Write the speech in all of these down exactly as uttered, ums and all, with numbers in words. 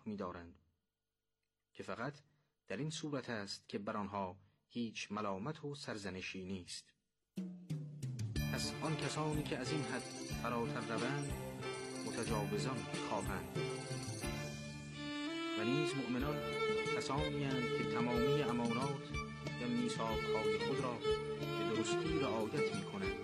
می‌دارند که فقط در این صورت است که بر آنها هیچ ملامت و سرزنشی نیست. پس آن کسانی که از این حد فراتر روند متجاوزان خواهند. و نیز مؤمنان کسانی اند که تمامی امانات و میثاق‌های خود را به درستی رعایت می‌کنند.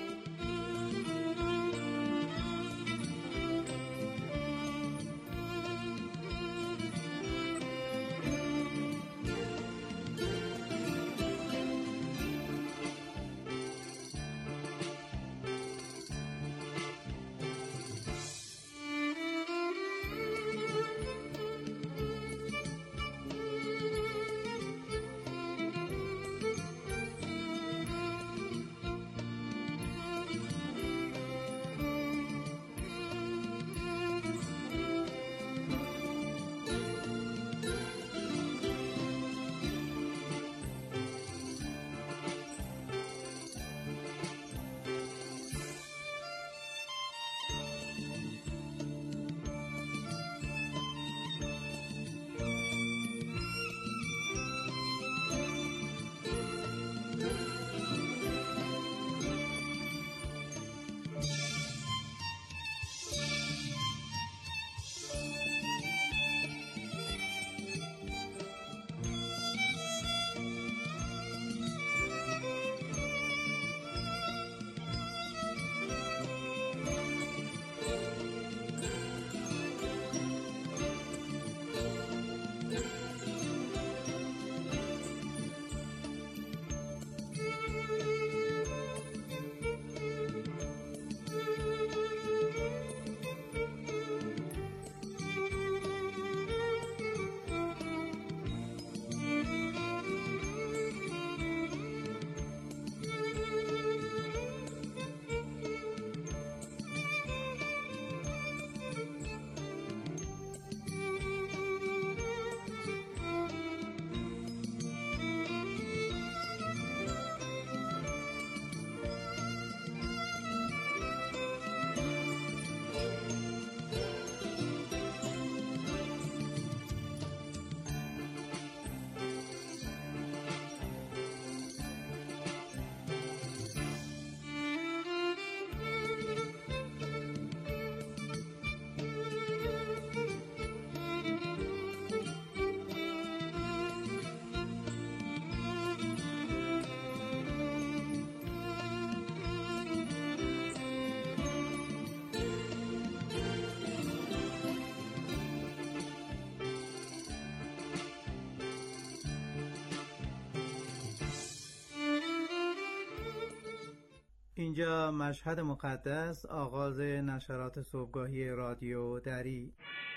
اینجا مشهد مقدس، آغاز نشرات صبحگاهی رادیو دری.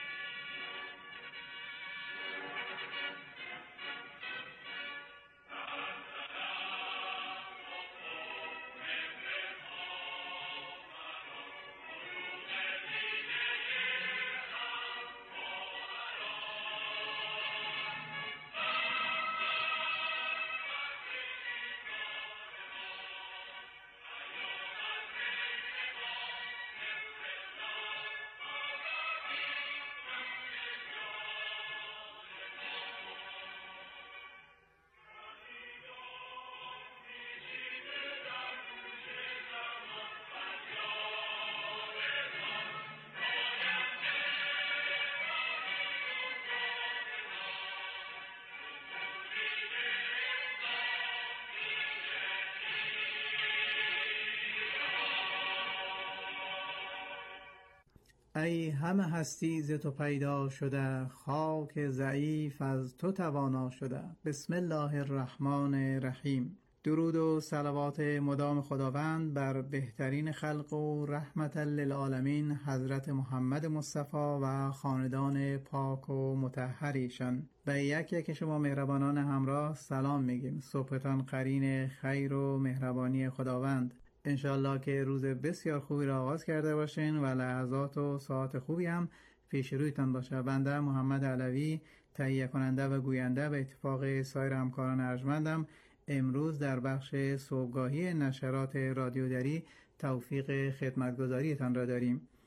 ای همه هستی ز تو پیدا شده، خاک ضعیف از تو توانا شده. بسم الله الرحمن الرحیم. درود و صلوات مدام خداوند بر بهترین خلق و رحمت للعالمین حضرت محمد مصطفی و خاندان پاک و مطهر ایشان. به یک یک شما مهربانان همراه سلام میگیم. صبحتان قرین خیر و مهربانی خداوند. انشالله که روز بسیار خوبی را آغاز کرده باشین و لحظات و ساعت خوبی هم پیش رویتان باشه. بنده محمد علوی، تهیه کننده و گوینده به اتفاق سایر همکاران ارجمندم، امروز در بخش صبحگاهی نشرات رادیو دری توفیق خدمتگزاریتان را داریم.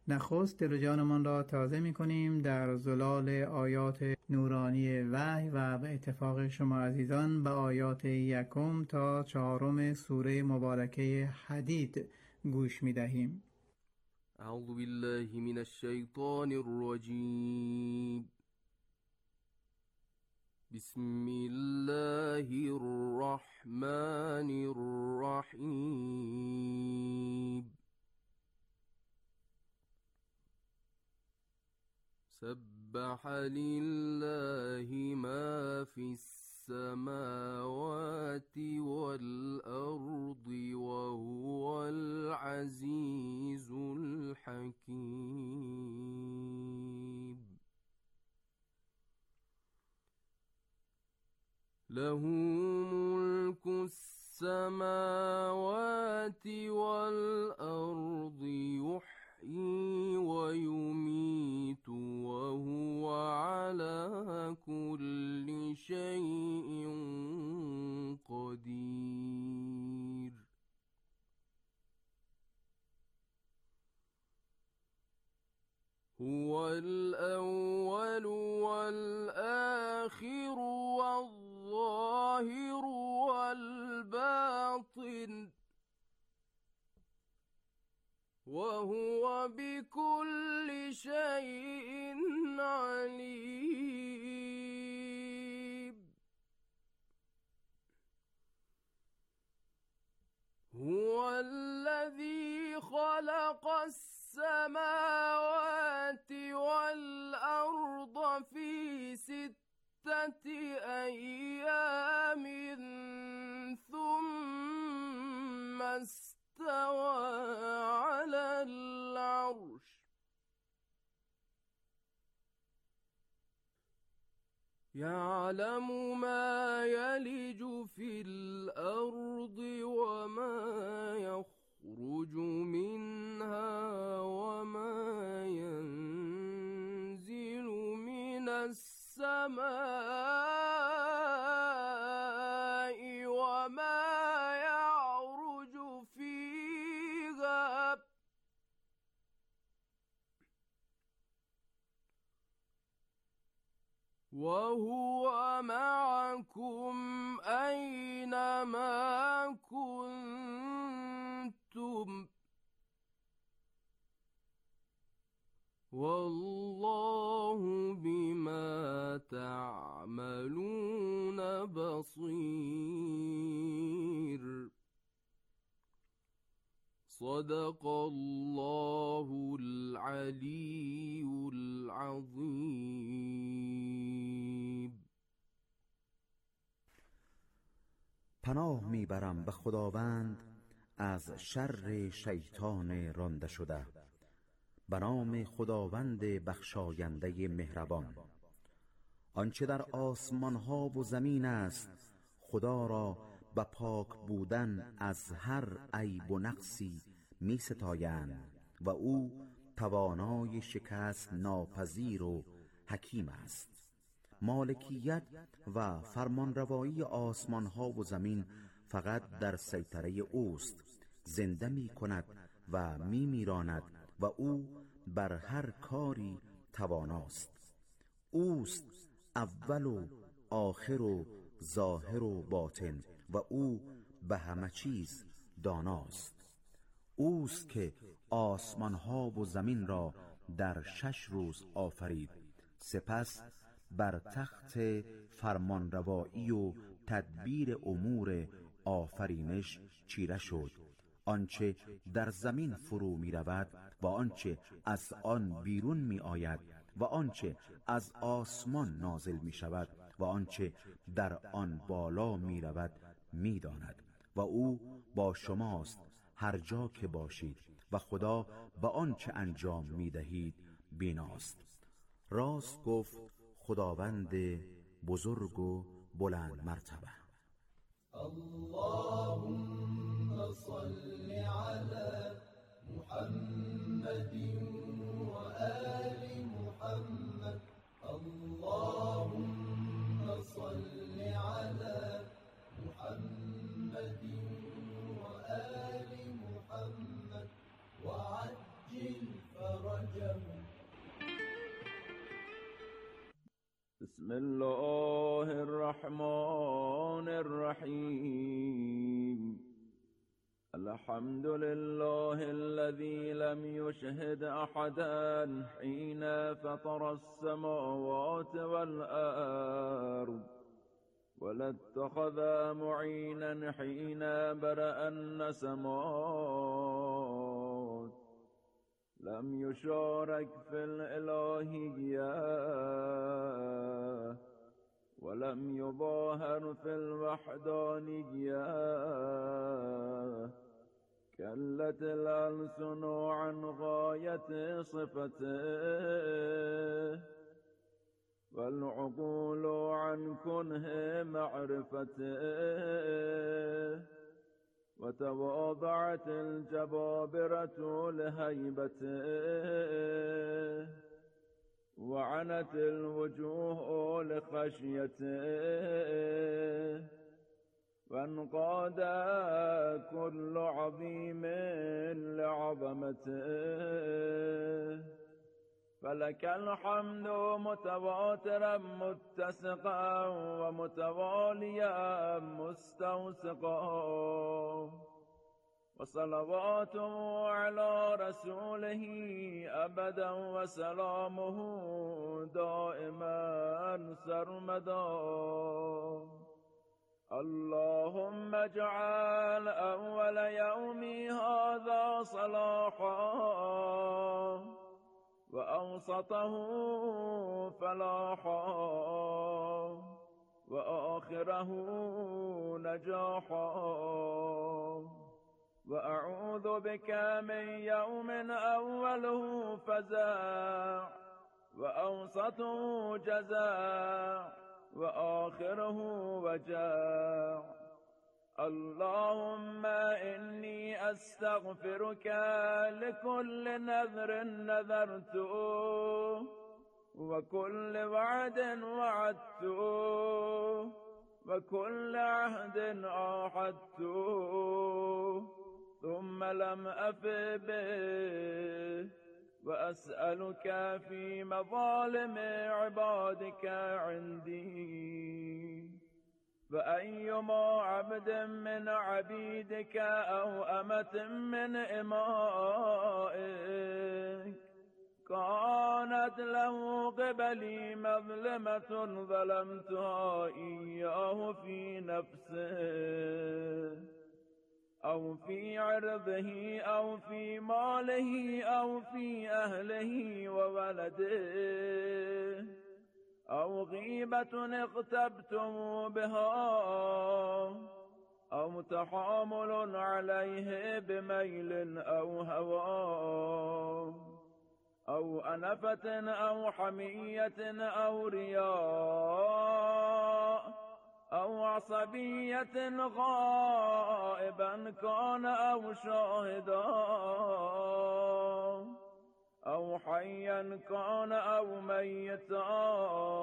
نخست دل و جانمان را تازه می کنیم در زلال آیات نورانی وحی و به اتفاق شما عزیزان به آیات یکم تا چهارم سوره مبارکه حدید گوش می دهیم. اعوذ بالله من الشیطان الرجیم. بسم الله الرحمن الرحیم. سبح لله ما في السماوات والأرض وهو العزيز الحكيم. له ملك السماوات والأرض يحيي ويميت وهو على كل شيء قدير. هو الأول والآخر والظاهر والباطن وهو بكل شيء عليم. هو الذي خلق السماوات والأرض في ستة أيام ثم استوى على العرش يعلم ما يلج في الأرض وما يخرج منها وما ينزل من السماء وما يعرج فيها وهو معكم أينما كنتم والله بما تعملون بصير. صدق الله العلي العظيم. پناه میبرم به خداوند از شر شیطان رانده شده. به نام خداوند بخشاینده مهربان. آنچه در آسمان ها و زمین است خدا را به پاک بودن از هر عیب و نقصی می ستایند و او توانای شکست ناپذیر و حکیم است. مالکیت و فرمانروایی آسمان ها و زمین فقط در سیطره اوست. زنده می کند و می میراند و او بر هر کاری تواناست. اوست اول و آخر و ظاهر و باطن و او به همه چیز داناست. اوست که آسمان ها و زمین را در شش روز آفرید، سپس بر تخت فرمانروایی و تدبیر امور آفرینش چیره شد. آنچه در زمین فرو می رود و آنچه از آن بیرون می آید و آنچه از آسمان نازل می شود و آنچه در آن بالا می رود می داند و او با شماست هر جا که باشید و خدا به آنچه انجام می دهید بیناست. راست گفت خداوند بزرگ و بلند مرتبه. اللهم صل على محمد وآل محمد. اللهم صل على محمد وآل محمد وعجل فرجهم بسم الله الرحمن الرحيم. الحمد لله الذي لم يشهد أحدا حين فطر السماوات والأرض، ولا اتخذ معينا حين برأ النسمات، لم يشارك في الإلهية ولم يظاهر في الوحدانية. كلت الألسن عن غاية صفته، والعقول عن كنه معرفته، وتواضعت الجبابرة لهيبته، وعنت الوجوه لخشيته، وانقاد كل عظيم لعظمته. فلك الحمد متواترا متسقا ومتواليا مستوسقا، وصلواته على رسوله أبدا وسلامه دائما سرمدا. اللهم اجعل أول يومي هذا صلاحا، وأوسطه فلاحا، وآخره نجاحا. وأعوذ بك من يوم أوله فزاع، وأوسطه جزاع، وآخره وجاع. اللهم إني أستغفرك لكل نذر نذرته، وكل وعد وعدته، وكل عهد عاهدته ثم لم أف به. وأسألك في مظالم عبادك عندي، فأيما عبد من عبيدك أو أمة من إمائك كانت له قبلي مظلمة ظلمتها إياه في نفسه أو في عرضه أو في ماله أو في أهله وولده، أو غيبة اغتبتم بها، أو تحامل عليه بميل أو هوى، أو أنفة أو حمية أو رياء، أو عصبية غائبا كان أو شاهدا، أو حيا كان أو ميتا.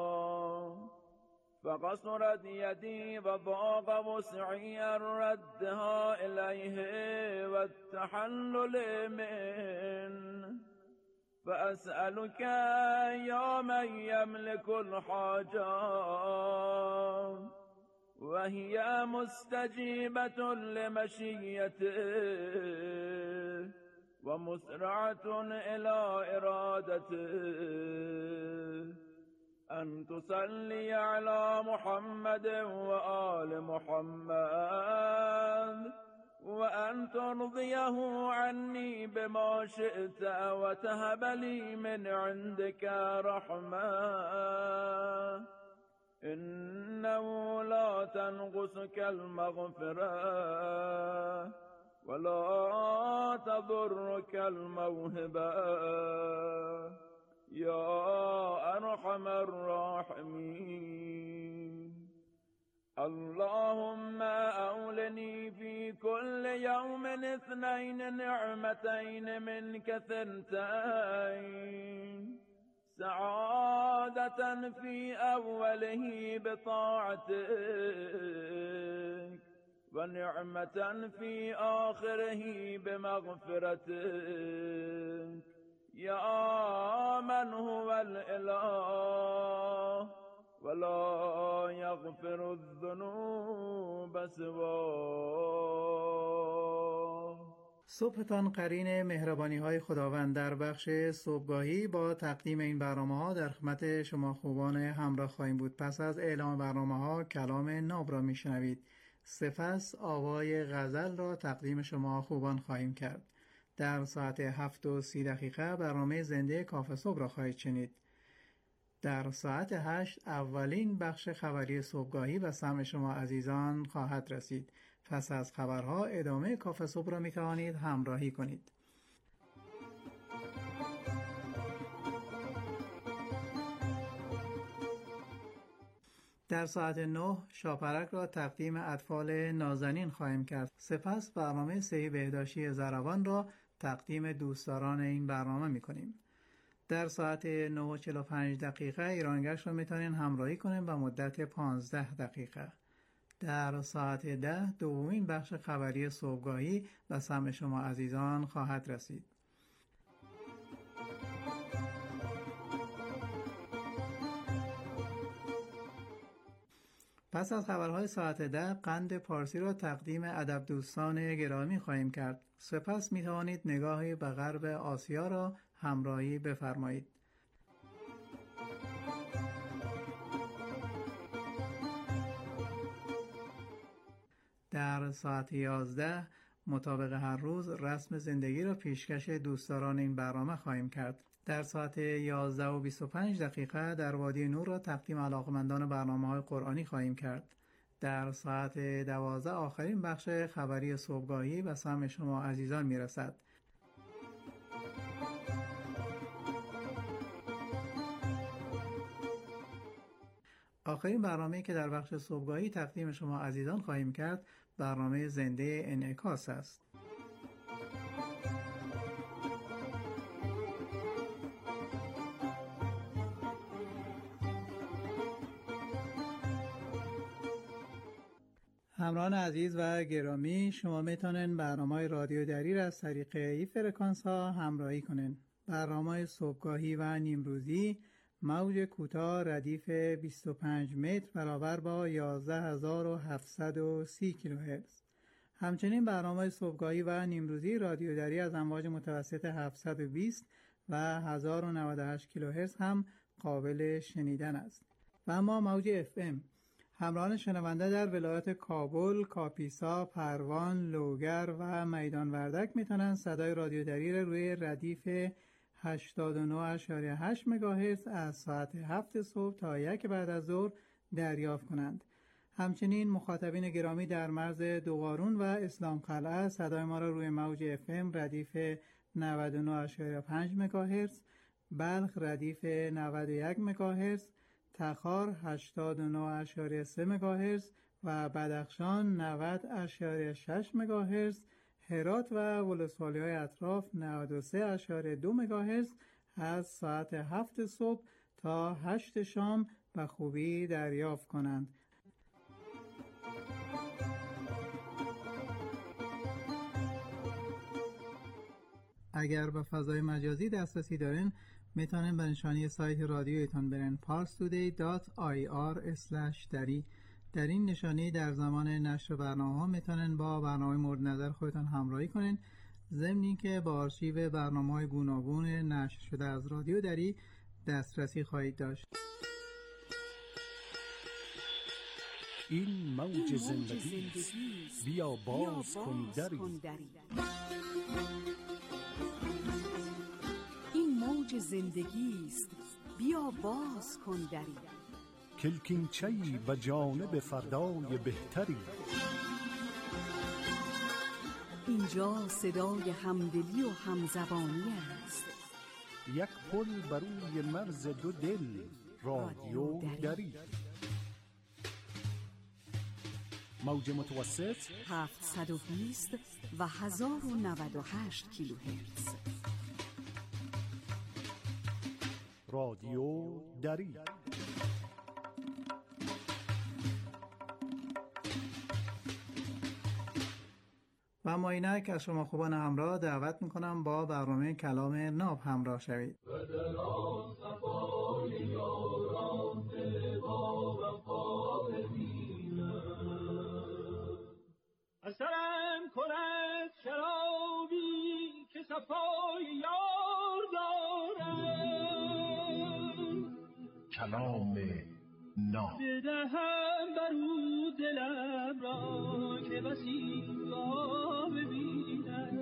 فقصرت يدي وضاق وسعي ردها إليه والتحلل منه. فأسألك يا من يملك الحاجات وهي مستجيبة لمشيته ومسرعة إلى إرادته، أن تصلي على محمد وآل محمد، وأن ترضيه عني بما شئت، وتهب لي من عندك رحمة، إنه لا تنقصك المغفرة ولا تضرك الموهبة يا أرحم الراحمين. اللهم أولني في كل يوم اثنين نعمتين منك ثنتين، سعادة في أوله بطاعتك، ونعمة في آخره بمغفرتك، يا من هو الإله یغفر الذنوب سوا. صبحتان قرین مهربانی های خداوند. در بخش صبحگاهی با تقدیم این برنامه ها در خدمت شما خوبان همراه خواهیم بود. پس از اعلام برنامه ها کلام ناب را میشنوید. سپس آوای غزل را تقدیم شما خوبان خواهیم کرد. در ساعت هفت و سی دقیقه برنامه زنده کافه صبح را خواهید شنید. در ساعت هشت اولین بخش خبری صبحگاهی و سمع شما عزیزان خواهد رسید. پس از خبرها ادامه کافه صبح را می توانید همراهی کنید. در ساعت نه شاپرک را تقدیم اطفال نازنین خواهیم کرد. سپس برنامه صحی بهداشتی ضروان را تقدیم دوستداران این برنامه می کنیم. در ساعت نه و چهل و پنج دقیقه ایرانگشت را می توانید همراهی کنیم به مدت پانزده دقیقه. در ساعت ده دومین بخش خبری صبحگاهی به سمع شما عزیزان خواهد رسید. پس از خبرهای ساعت ده قند پارسی را تقدیم ادب دوستان گرامی خواهیم کرد. سپس می توانید نگاهی به غرب آسیا را همراهی بفرمایید. در ساعت یازده مطابق هر روز رسم زندگی را پیشکش دوستداران این برنامه خواهیم کرد. در ساعت یازده و بیست و پنج دقیقه در وادی نور را تقدیم علاقمندان برنامه‌های قرآنی خواهیم کرد. در ساعت دوازده آخرین بخش خبری صبحگاهی به سمع شما عزیزان میرسد. آخرین برنامه‌ای که در بخش صبحگاهی تقدیم شما عزیزان خواهیم کرد برنامه زنده انعکاس است. همراهان عزیز و گرامی، شما میتونین برنامه رادیو دری را از طریق این فرکانس ها همراهی کنین. برنامه صبحگاهی و نیمروزی موج کوتاه ردیف بیست و پنج متر برابر با یازده هزار و هفتصد و سی کیلوهرتز. همچنین برنامه صبحگاهی و نیمروزی رادیو دری از امواج متوسط هفتصد و بیست و هزار و نود و هشت کیلوهرتز هم قابل شنیدن است. و اما موج اف ام همراهان شنونده در ولایت کابل، کاپیسا، پروان، لوگر و میدان وردک میتونن صدای رادیو دری را روی ردیف هشتاد و نه و هشت مگاهرتز از ساعت هفت صبح تا یک بعد از ظهر دریافت کنند. همچنین مخاطبین گرامی در مرز دوقارون و اسلام قلعه صدای ما را روی موج اف ام ردیف نود و نه و پنج مگاهرتز، بلخ ردیف نود و یک مگاهرتز، تخار هشتاد و نه و سه مگاهرتز و بدخشان نود و شش مگاهرتز، هرات و ولسوالی‌های اطراف نود و سه و دو مگاهرتز از ساعت هفت صبح تا هشت شام به خوبی دریافت کنند. اگر به فضای مجازی دسترسی دارین میتونین به نشانی سایت رادیویتان برن پارس تودی دات آی آر اسلش دری. در این نشانی در زمان نشر برنامه ها میتونین با برنامه مورد نظر خودتان همراهی کنین، ضمن اینکه با آرشیو برنامه های گوناگون نشر شده از رادیو دری دسترسی خواهید داشت. این موج زندگی است، بیا باز کن دری. این موج زندگی است، بیا باز کن دری. کلکینچه‌ای به جانب فردای بهتری. اینجا صدای همدلی و همزبانی است. یک پل بر روی مرز دو دل، رادیو دری. موج متوسط هفتصد و بیست و هزار و نود و هشت کیلوهرتز. رادیو دری. و ما اینک از شما خوبان همراه دعوت میکنم با برنامه کلام ناب همراه شوید. و در آن صفای یاران با وفا ببین کلام ناب. بدهم بر او دلم را که بسی را ببینم،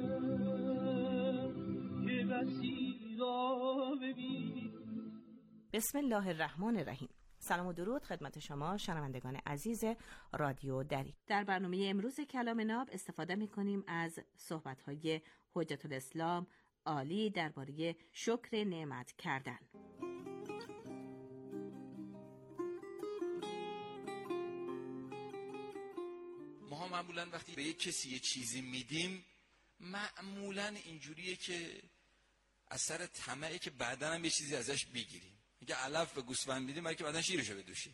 که بسی را ببینم. بسم الله الرحمن الرحیم. سلام و درود خدمت شما شنوندگان عزیز رادیو دری. در برنامه امروز کلام ناب استفاده می‌کنیم از صحبت‌های حجت الاسلام عالی درباره شکر نعمت کردن. ما معمولا وقتی به یک کسی یه چیزی میدیم معمولا اینجوریه که اثر طمعه که بعداً هم یه چیزی ازش بگیریم. میگه علف به گوسفند میدیم برای که بعداً شیرشو بدوشیم.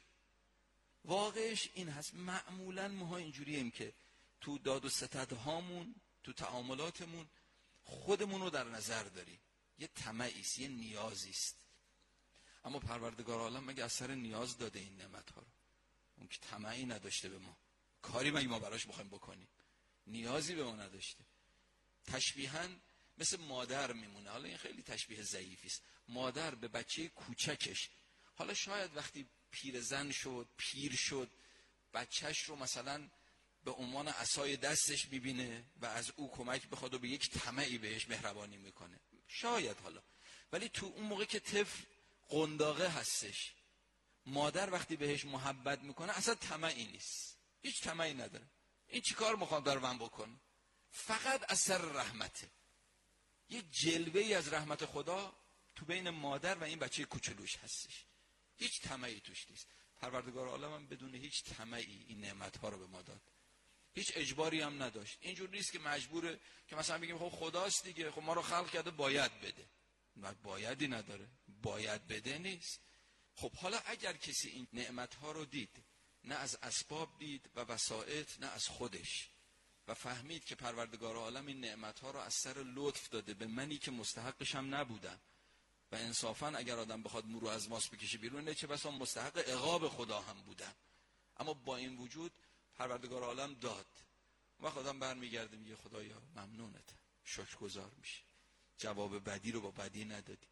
واقعش این هست. معمولا ما اینجوریم که تو داد و ستد هامون، تو تعاملاتمون خودمون رو در نظر داریم. یه طمعی است، یه نیازی است. اما پروردگار عالم مگه اثر نیاز داده این نعمت ها رو؟ اون که طمعی نداشته به ما، کاری مگه ما براش بخوایم بکنیم؟ نیازی به ما نداشته. تشبیهاً مثل مادر میمونه. حالا این خیلی تشبیه ضعیفی است. مادر به بچه کوچکش، حالا شاید وقتی پیرزن شد، پیر شد، بچهش رو مثلا به عنوان عصای دستش میبینه و از او کمک بخواد و به یک طمعی بهش مهربانی میکنه، شاید. حالا ولی تو اون موقع که طفل قنداقه هستش، مادر وقتی بهش محبت میکنه اصلا طمعی نیست، هیچ طمعی نداره. این چیکار میخواد در من بکنه؟ فقط اثر رحمته. یه جلوه ای از رحمت خدا تو بین مادر و این بچه کوچولوش هستش. هیچ طمعی توش نیست. پروردگار عالم هم بدون هیچ طمعی این نعمت ها رو به ما داد. هیچ اجباری هم نداشت. اینجور نیست که مجبوره که مثلا بگیم خب خداست دیگه، خب ما رو خلق کرده باید بده. نه، بایدی نداره. باید بده نیست. خب حالا اگر کسی این نعمت ها رو دید، نه از اسباب دید و وسائط، نه از خودش، و فهمید که پروردگار عالم این نعمت ها رو از سر لطف داده به منی که مستحقش هم نبودم، و انصافا اگر آدم بخواد مو رو از ماست بکشه بیرون، نه چه بسا مستحق عقاب خدا هم بودم. اما با این وجود پروردگار عالم داد. وقت آدم برمیگرده میگه خدایا ممنونتم، شکرگزار میشه. جواب بدی رو با بدی ندادی.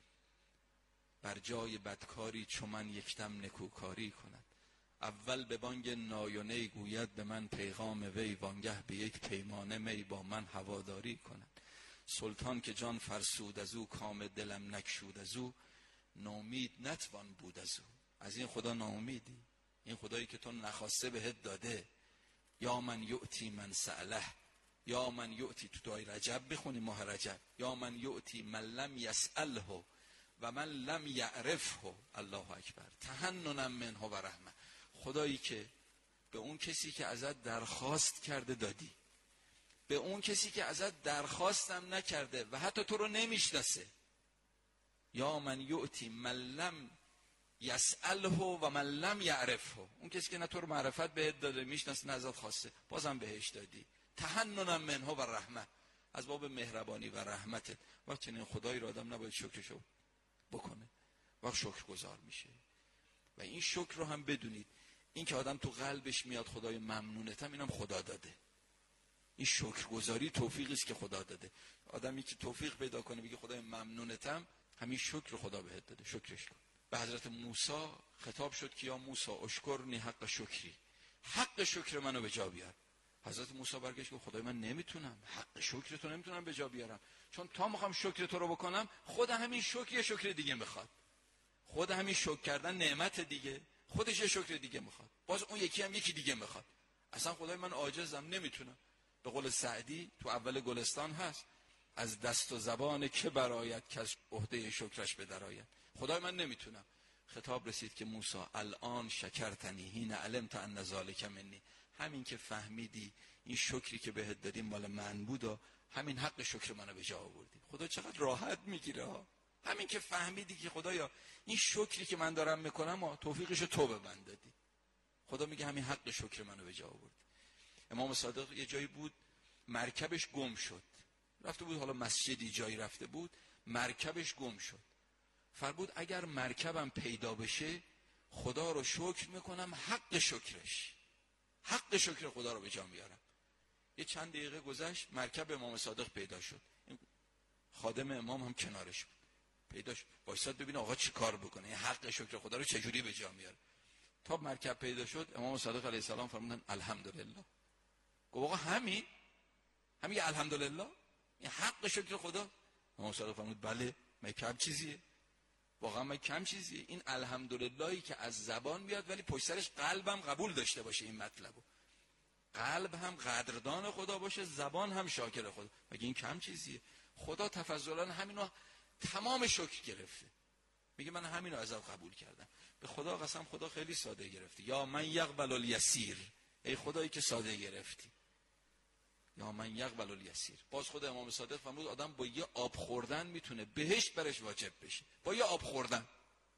بر جای بدکاری چو من یکدم نکوکاری کند. اول به بانگ نایونی گوید به من پیغام وی، وانگه به یک پیمانه می با من هواداری کند. سلطان که جان فرسود از او، کام دلم نکشود از او، نومید نتوان بود از او. از این خدا ناامیدی؟ این خدایی که تو نخواسته بهت داده. یا من یؤتی من سأله، یا من یؤتی، تو دعای رجب بخونی ماه رجب، یا من یؤتی من لم یسأله و من لم یعرفه. الله اکبر. تحننا منه و رحمه. خدایی که به اون کسی که ازت درخواست کرده دادی، به اون کسی که ازت درخواستم نکرده و حتی تو رو نمیشناسه. یا من یؤتی من لم یسأله و من لم یعرفه. اون کسی که نه تو رو معرفت بهت داده، میشناسه، نه ازت خواسته، بازم بهش دادی. تحننا منه و رحمه. از باب مهربانی و رحمتت. وقت چنین خدایی رو آدم نباید شکرشو بکنه، وقت شکرگزار میشه. و این شکر رو هم بدونید، این که آدم تو قلبش میاد خدای ممنونتم، اینم خدا داده. این شکرگزاری توفیقی است که خدا داده. آدمی که توفیق پیدا کنه بگه خدای ممنونتم، همین شکر خدا بهت داده، شکرش کن. به حضرت موسی خطاب شد که یا موسی اشکرنی حق شکری، حق شکر منو به جا بیار. حضرت موسی برگشت گفت خدای من نمیتونم، حق شکر تو نمیتونم به جا بیارم، چون تا میخوام شکر تو رو بکنم، خود همین شکر یه شکر دیگه میخواد. خود همین شکر کردن نعمت دیگه، خودش یه شکر دیگه میخواد. باز اون یکی هم یکی دیگه میخواد. اصلا خدای من عاجزم، نمیتونم. به قول سعدی تو اول گلستان هست، از دست و زبان که برآید که از عهده شکرش بدرآید. خدای من نمیتونم. خطاب رسید که موسی الان شکرتنی حین علمت ان ذلک منی. همین که فهمیدی این شکری که بهت دادیم مال من بود و همین حق شکر منو به جا آوردی. خدا چقدر راحت میگیره ها. همین که فهمیدی که خدایا این شکری که من دارم میکنم توفیقشو تو به من دادی. خدا میگه همین حق شکر منو به جا آوردی. امام صادق یه جایی بود، مرکبش گم شد. رفته بود، حالا مسجدی جایی رفته بود، مرکبش گم شد. فرمود اگر مرکبم پیدا بشه خدا رو شکر میکنم، حق شکرش، حق شکر خدا رو به جا میارم. یه چند دقیقه گذشت، مرکب امام صادق پیدا شد. این خادم امام هم کنارش بود. پیداش وایساد ببینه آقا چی کار بکنه، این حق شکر خدا رو چجوری به جا میاره. تا مرکب پیدا شد امام صادق علیه السلام فرمودن الحمدلله. گفت آقا همین همین الحمدلله این حق شکر خدا؟ امام صادق فرمود بله، من کم چیزیه، واقعا من کم چیزیه. این الحمدللهی که از زبان میاد ولی پشت سرش قلبم قبول داشته باشه این مطلبو، قلب هم قدردان خدا باشه، زبان هم شاکر خدا، مگه این کم چیزیه؟ خدا تفضلا همینو تمام شکر گرفته، میگه من همینو ازت قبول کردم. به خدا قسم خدا خیلی ساده گرفتی. یا من یقبل الیسیر، ای خدایی که ساده گرفتی. یا من یقبل الیسیر. باز خود امام صادق فرمود آدم با یه آب خوردن میتونه بهشت برش واجب بشه، با یه آب خوردن.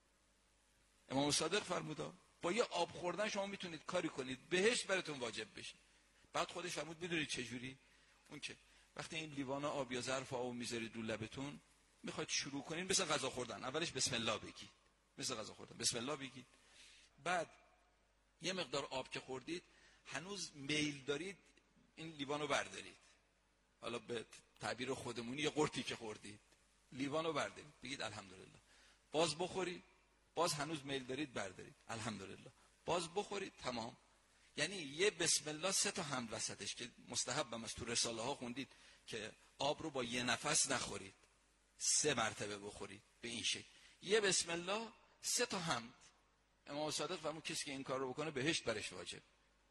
امام صادق فرمود با یه آب خوردن شما میتونید کاری کنید بهشت براتون واجب بشه. بعد خودش فرمود میدونید چه جوری؟ اون که وقتی این لیوان آب یا ظرف آب میذارید رو لبتون، میخواید شروع کنین مثل غذا خوردن، اولش بسم الله بگید، مثل غذا خوردن بسم الله بگید. بعد یه مقدار آب که خوردید هنوز میل دارید این لیوانو بردارید، حالا به تعبیر خودمونی یه قرطی که خوردید لیوانو بردارید بگید الحمدلله. باز بخورید، باز هنوز میل دارید بردارید الحمدلله. باز بخورید، تمام. یعنی یه بسم الله سه تا حمد وسطش که مستحب هم از تو رساله ها خوندید که آب رو با یه نفس نخورید، سه مرتبه بخورید به این شکل. یه بسم الله سه تا حمد. امام صادق فرمود کسی که این کار رو بکنه بهشت برش واجب.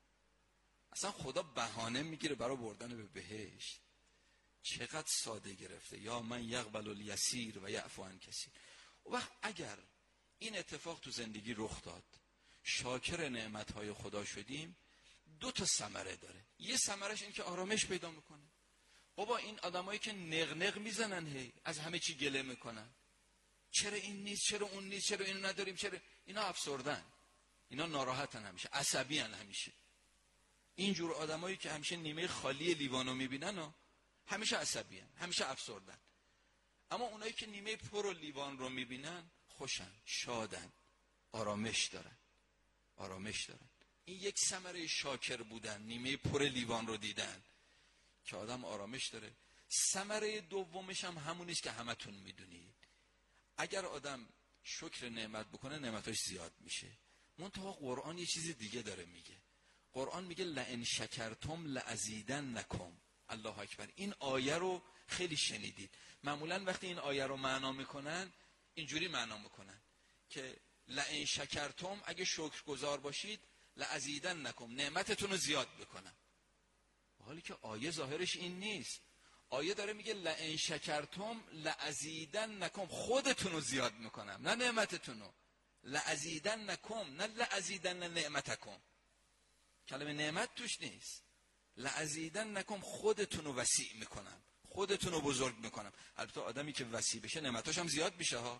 اصلا خدا بهانه میگیره برای بردن به بهشت. چقدر ساده گرفته. یا من یقبل الیسیر و یعفو عن کثیر. و وقت اگر این اتفاق تو زندگی رخ داد، شاکر نعمتهای خدا شدیم، دو تا ثمره داره. یه ثمرش این که آرامش پیدا میکنه. بابا این آدمایی که نغنغ میزنن هی از همه چی گله میکنن، چرا این نیست، چرا اون نیست، چرا اینو نداریم، چرا اینا افسردن، اینا ناراحتن، همیشه عصبی ان، همیشه اینجور آدمایی که همیشه نیمه خالی لیوانو میبینن و همیشه عصبی ان، همیشه افسردن. اما اونایی که نیمه پر لیوان رو میبینن خوشن، شادن، آرامش دارن، آرامش دارن. این یک ثمره شاکر بودن، نیمه پر لیوان رو دیدن که آدم آرامش داره. ثمره دومش هم همونیست که همتون میدونید. اگر آدم شکر نعمت بکنه نعمتاش زیاد میشه. منتها قرآن یه چیز دیگه داره میگه. قرآن میگه لئن شکرتم لازیدنکم. الله اکبر. این آیه رو خیلی شنیدید. معمولا وقتی این آیه رو معنا میکنن اینجوری معنا میکنن که لئن شکرتم، اگه شکرگزار باشید، لازیدنکم، نعمتتون رو زیاد بکنم. حالی که آیه ظاهرش این نیست. آیه داره میگه لئن شکرتم لازیدنکم، خودتون رو زیاد میکنم، نه نعمتتون رو. لازیدنکم، نه لازیدن نعمتکم. کلمه نعمت توش نیست. لازیدنکم، خودتون رو وسیع میکنم، خودتون رو بزرگ میکنم. البته آدمی که وسیع بشه نعمتاش هم زیاد میشه ها.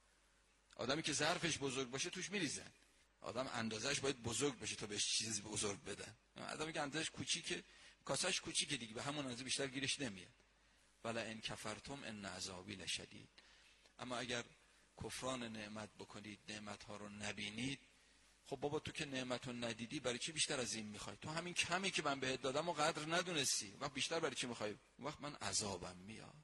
آدمی که ظرفش بزرگ باشه توش میریزن. آدم اندازش باید بزرگ بشه تا بهش چیزی بزرگ بدن. آدمی که اندازش کوچیکه، کاسهش کوچیکه دیگه، به همون اندازه بیشتر گیرش نمیاد. ولا ان کفرتم ان عذابی لشدید. اما اگر کفران نعمت بکنید، نعمت ها رو نبینید، خب بابا تو که نعمت رو ندیدی برای چی بیشتر از این میخوای؟ تو همین کمی که من بهت دادم و قدر ندونستی، وقت بیشتر برای چی میخوای؟ وقت من عذابم میاد.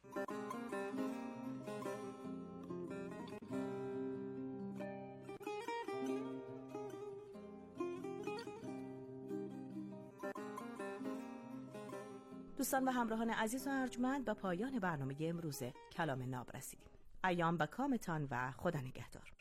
دوستان و همراهان عزیز و ارجمند، به پایان برنامه امروز کلام ناب رسیدیم. ایام به کامتان و خدا نگهدار.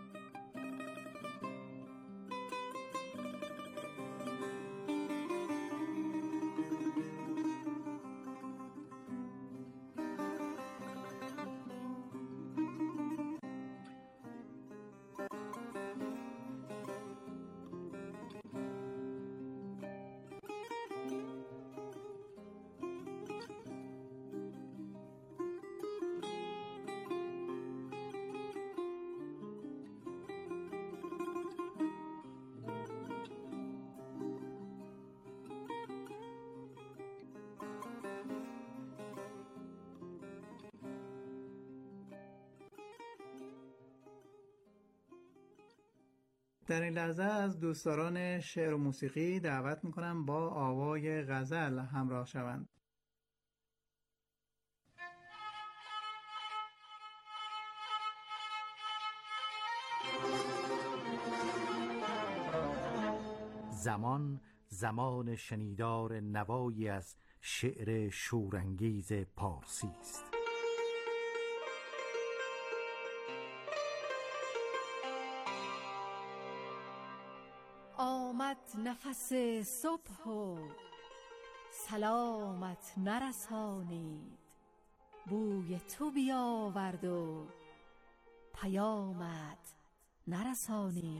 در این لحظه از دوستداران شعر و موسیقی دعوت میکنم با آوای غزل همراه شوند. زمان زمان شنیدار نوایی از شعر شورانگیز پارسی است. آمد نفس صبح و سلامت نرسانید، بوی تو بیاورد و پیامت نرسانید.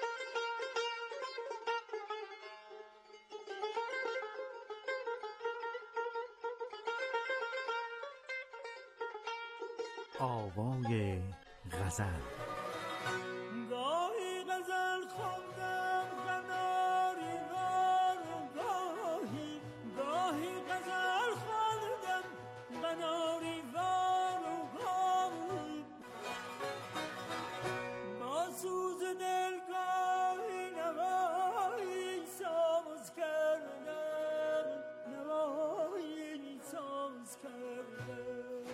آوای غزل. گاهی غزل خواندم قناری وار و گاهی گاهی غزل خواندم قناری وار و گاهی با سوز دل گاهی نوایی ساز کردم نوایی ساز کردم.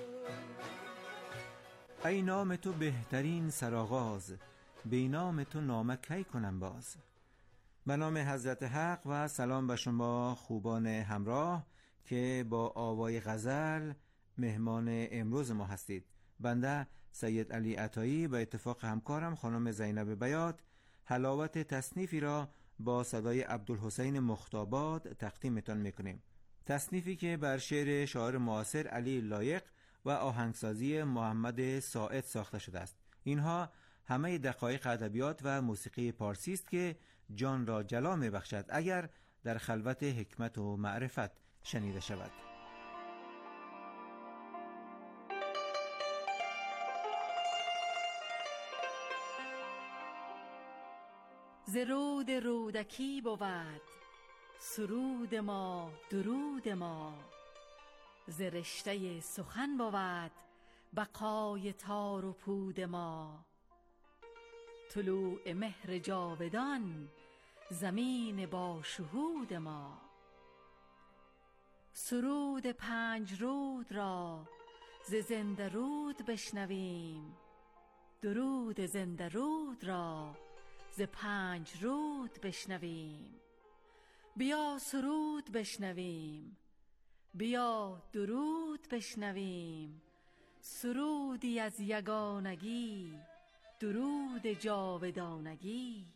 ای نام تو بهترین سرآغاز، بی نام تو نامه کی کنم باز. به نام حضرت حق و سلام به شما خوبان همراه که با آوای غزل مهمان امروز ما هستید. بنده سید علی عطایی به اتفاق همکارم خانم زینب بیات حلاوت تصنیفی را با صدای عبدالحسین مختاباد تقدیمتان میکنیم. تصنیفی که بر شعر شاعر معاصر علی لایق و آهنگسازی محمد ساعد ساخته شده است. اینها همه دقایق ادبیات و موسیقی پارسی است که جان را جلا می بخشد اگر در خلوت حکمت و معرفت شنیده شود. ز رود رودکی بود سرود ما درود ما، ز رشته سخن بود بقای تار و پود ما. طلوع مهر جاودان زمین با شهود ما، سرود پنج رود را ز زنده رود بشنویم، درود زنده رود را ز پنج رود بشنویم. بیا سرود بشنویم، بیا درود بشنویم، سرودی از یگانگی، درود جاودانگی.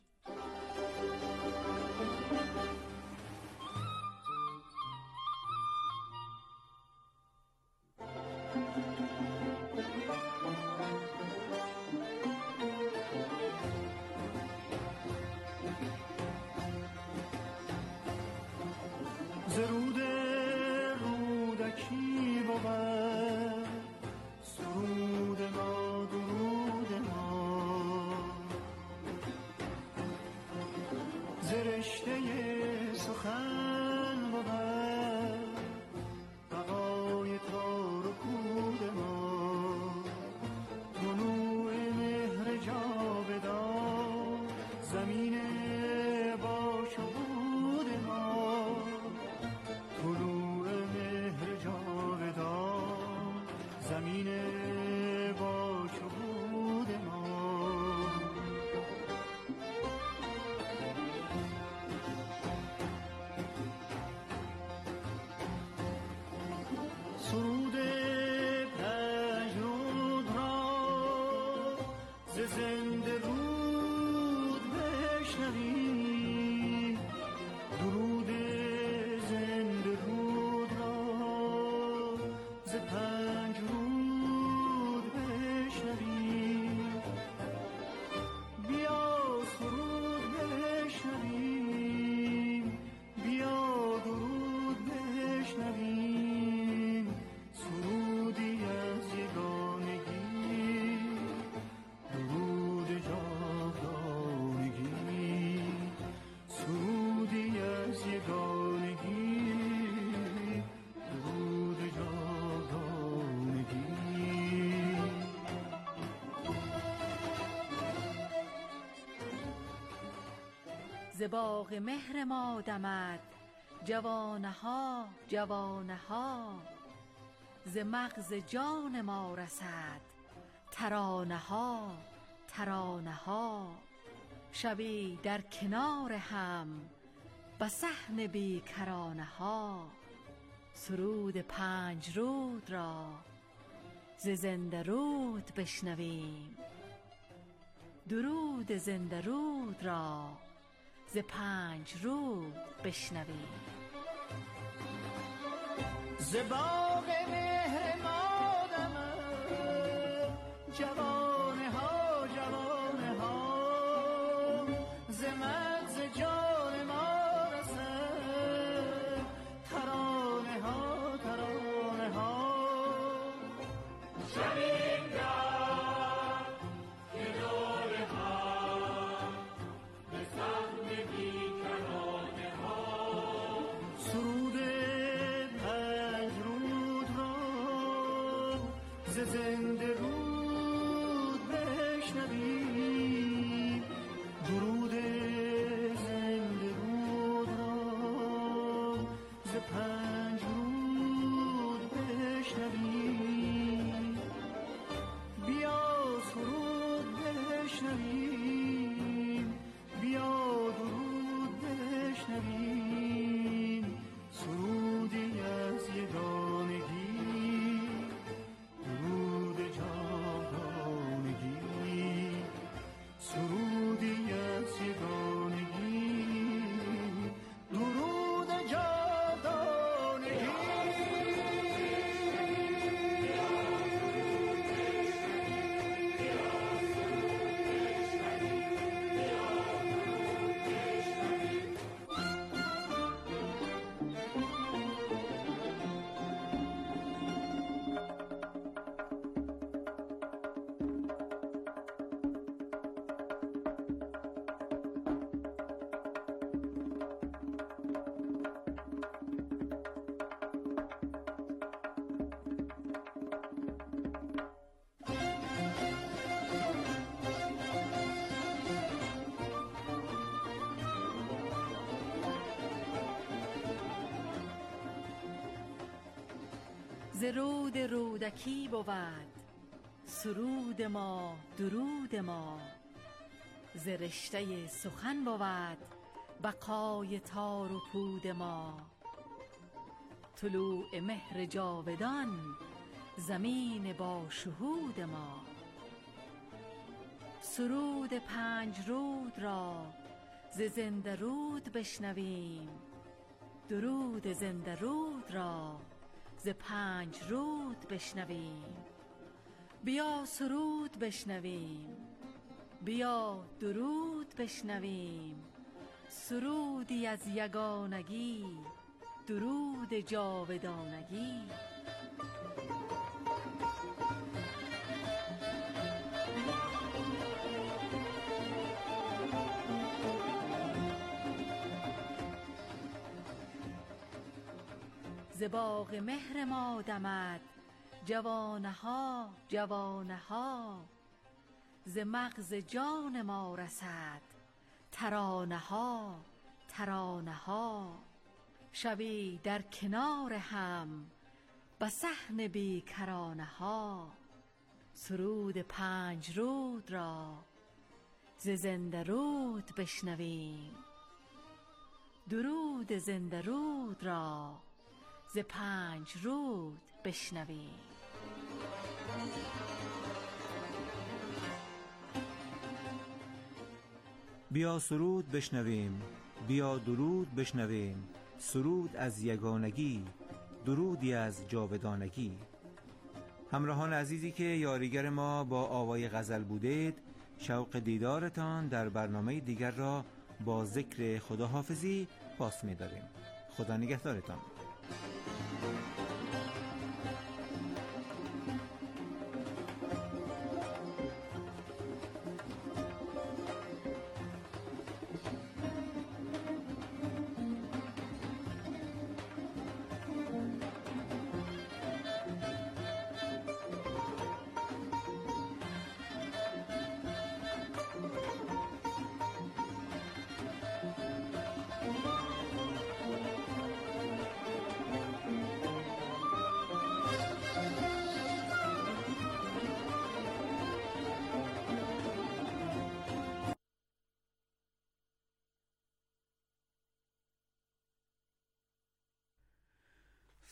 زرود رودکی بود سرود ما درود ما، زرشته سخن بود بقای تار و پود ما. طلوع مهر جاودان زمین با شهود ما، طلوع مهر جاودان زمین با شهود ما. سرود پنج رود را ز زنده رود بشنویم، درود زنده رود را ز پنج رود بشنویم. بیا سرود بشنویم، بیا درود بشنویم، سرودی از یگانگی، درود جاودانگی، سرودی از یگانگی، درود جاودانگی. ز باغ مهر ما دمد جوانه ها جوانه ها، ز مغز جان ما رسد ترانه ها ترانه ها. شبی در کنار هم به صحن بیکرانه ها سرود پنج رود را ز زنده رود بشنویم. درود زنده رود را ز پنج رود بشنویم. ز باغ مهر مادم جوانه ها جوانه ها ز مغز جان ما رسد ترانه ها ترانه ها. شبیم در کنار هم به صحن بیکرانه ها سرود پنج رود را ز زنده رود بشنویم. درود زنده رود را ز پنج رود بشنویم. بیا سرود بشنویم، بیا درود بشنویم. سرودی از یگانگی، درود جاودانگی. سرودی از یگانگی، درود جاودانگی. ز رود رودکی بود سرود ما درود ما. ز رشته سخن بود بقای تار و پود ما. طلوع مهر جاودان زمین با شهود ما. سرود پنج رود را ز زنده رود بشنویم. درود زنده رود را ز پنج رود بشنویم. بیا سرود بشنویم، بیا درود بشنویم. سرودی از یگانگی، درود جاودانگی. ز باغ مهر ما دمد جوانه ها جوانه ها. ز مغز جان ما رسد ترانه ها ترانه ها. شبی در کنار هم به صحن بیکرانه ها سرود پنج رود را ز زنده رود بشنویم. درود زنده رود را ز پنج رود بشنویم. بیا سرود بشنویم، بیا درود بشنویم. سرود از یگانگی، درودی از جاودانگی. همراهان عزیزی که یاریگر ما با آوای غزل بودید، شوق دیدارتان در برنامه دیگر را با ذکر خداحافظی پاس می داریم. خدا نگهدارتان.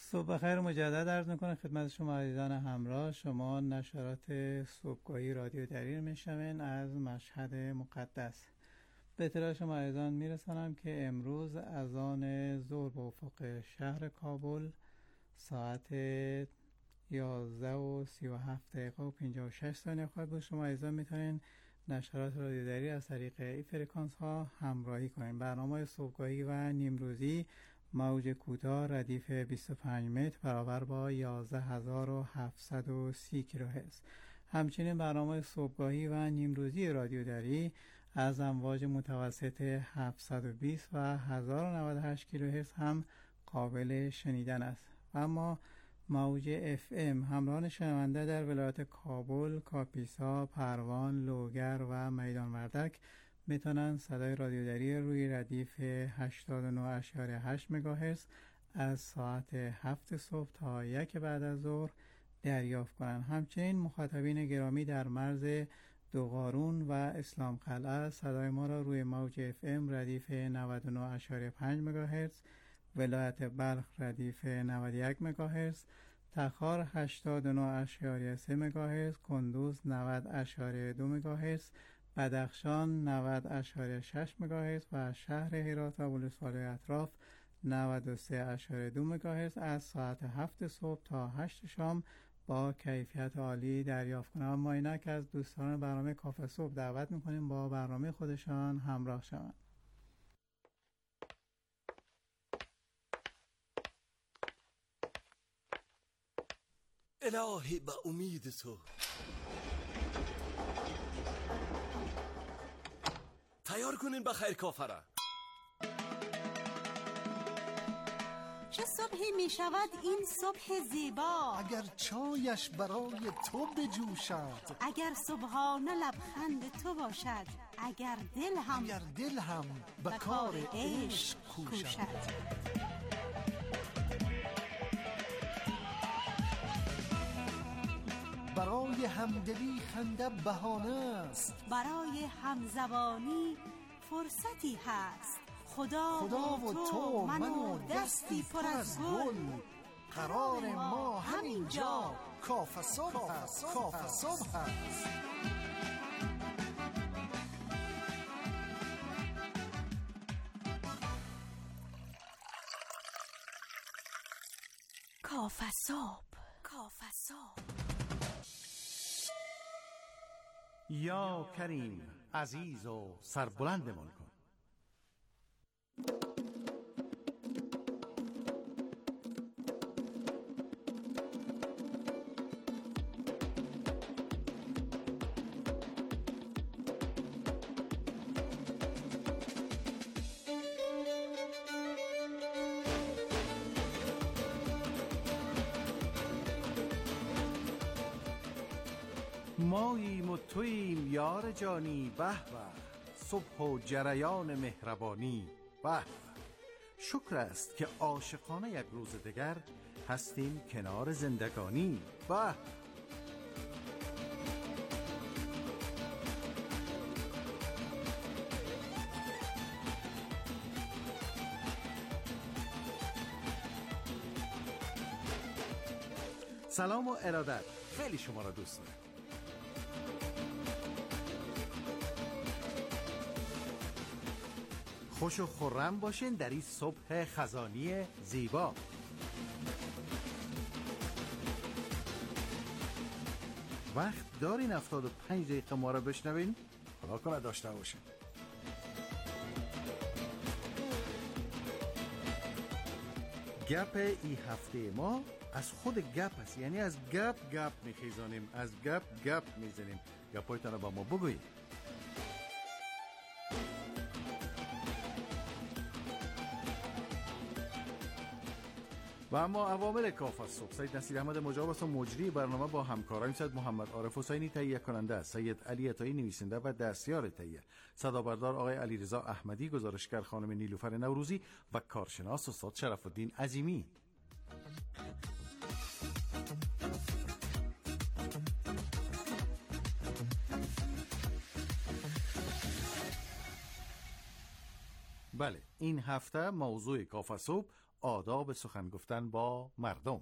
صبح بخیر مجدد عرض میکنم خدمت شما عزیزان همراه. شما نشرات صبحگاهی رادیو دری میشنوین از مشهد مقدس. به اطلاع شما عزیزان میرسانم که امروز از آن ظهر به افق شهر کابل ساعت یازده و سی و هفت دقیقه و پنجاه و شش ثانیه خواهد بود. شما عزیزان میتونین نشرات رادیو دری از طریق این فرکانس ها همراهی کنین. برنامه صبحگاهی و نیمروزی موج کوتاه ردیف بیست و پنج متر برابر با یازده هزار و هفتصد و سی کیلوهرتز. همچنین برنامه صبحگاهی و نیمروزی رادیو دری از امواج متوسط هفتصد و بیست و هزار و نود و هشت کیلوهرتز هم قابل شنیدن است. اما موج اف ام همراهان شنونده در ولایت کابل، کاپیسا، پروان، لوگر و میدان وردک میتونن صدای رادیو دری روی ردیف هشتاد و نه و هشت مگاهرتز از ساعت هفت صبح تا یک بعد از ظهر دریافت کنند. همچنین مخاطبین گرامی در مرز دوقارون و اسلام قلعه صدای ما را روی موج اف ام ردیف نود و نه و پنج مگاهرتز، ولایت بلخ ردیف نود و یک مگاهرتز، تخار هشتاد و نه و سه مگاهرتز، کندوز نود و دو مگاهرتز، بدخشان نود و شش مگاهرتز و شهر هرات و ولسوالی اطراف نود و سه و دو مگاهرتز از ساعت هفت صبح تا هشت شام با کیفیت عالی دریافت کنم. اما اینک از دوستان برنامه کافه صبح دعوت میکنیم با برنامه خودشان همراه شوند. الهی به امید تو تیار کنین بخیر کافره. چه صبحی می شود این صبح زیبا، اگر چایش برای تو بجوشد، اگر صبحانه لبخند تو باشد، اگر دل هم اگر دل هم به کار عشق کوشد. برای همدلی خنده بهانه است، برای همزبانی فرصتی هست. خدا, خدا و تو من و دستی پر از گل، قرار ما همینجا کافه صبح هست. کافه صبح هست. کافه صبح، کافه صبح. یا کریم عزیز و سربلندمان کن. ماییم و توییم یار جانی، به به صبح و جریان مهربانی، به شکر است که عاشقانه یک روز دگر هستیم کنار زندگانی، به سلام و ارادت. خیلی شما را دوست دارم. خوش و خرم باشین در این صبح خزانی زیبا. وقت دارین هفتاد و پنج دقیقه ما را بشنوین؟ خدا کنه داشته باشین. گپ ای هفته ما از خود گپ است، یعنی از گپ گپ میخیزانیم، از گپ گپ میزنیم. گپایتان را با ما بگویید. و اما عوامل کافه صبح: سید نصیر احمد مجاب است و مجری برنامه با همکاران سید محمد عارف حسینی تهیه کننده است، سید علی عطایی نویسنده و دستیار تهیه، صدابردار آقای علیرضا احمدی، گزارشگر خانم نیلوفر نوروزی و کارشناس استاد شرف الدین عظیمی. بله، این هفته موضوع کافه صبح آداب سخن گفتن با مردم.